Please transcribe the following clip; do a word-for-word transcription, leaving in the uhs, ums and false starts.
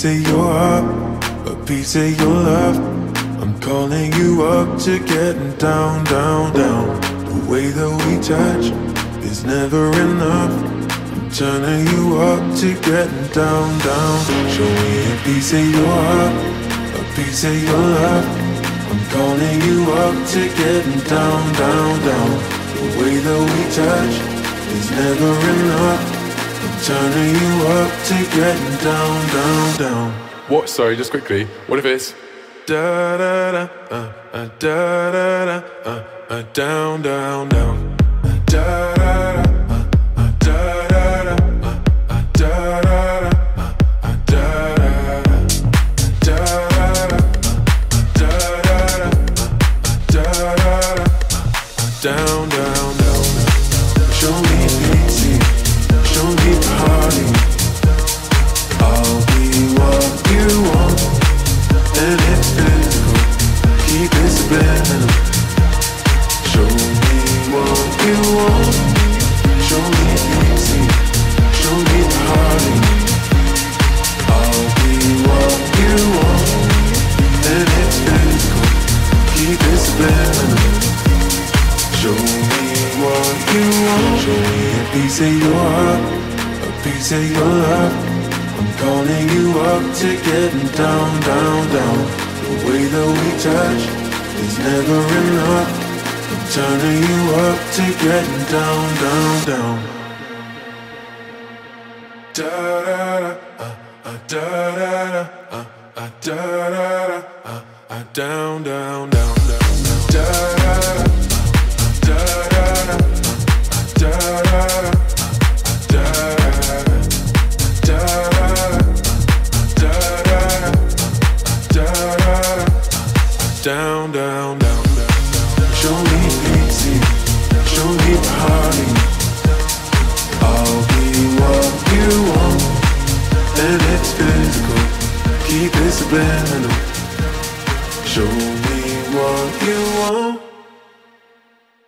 piece of your heart, a piece of your love. I'm calling you up to getting down, down, down. The way that we touch is never enough. I'm turning you up to getting down, down. Show me a piece of your heart, a piece of your love. I'm calling you up to getting down, down, down. The way that we touch is never enough. I'm turning you up to getting down, down, down. What? Sorry, just quickly. What if it's da da da uh, uh, da da da uh, uh, down, down, down. Da da da uh, uh, da da da uh, uh, da da da uh, uh, da da da da da da da da da da down, down, down. Show me pity, show me party. I'll be what you want, and it's physical. Keep it subliminal. Show me what you want. Show me pity, show me party. I'll be what you want, and it's physical. Keep it subliminal. Show me what you want. Show me a piece of your heart, a piece of your love. I'm calling you up to getting down, down, down. The way that we touch is never enough. I'm turning you up to getting down, down, down. Da da da, uh, uh, da da da, uh, uh, da da da, uh, uh, down, down, down, down, da da da. Down, down, down, down. Show me pity, show me party. I'll be what you want, and it's physical. Keep it subliminal. Show me what you want.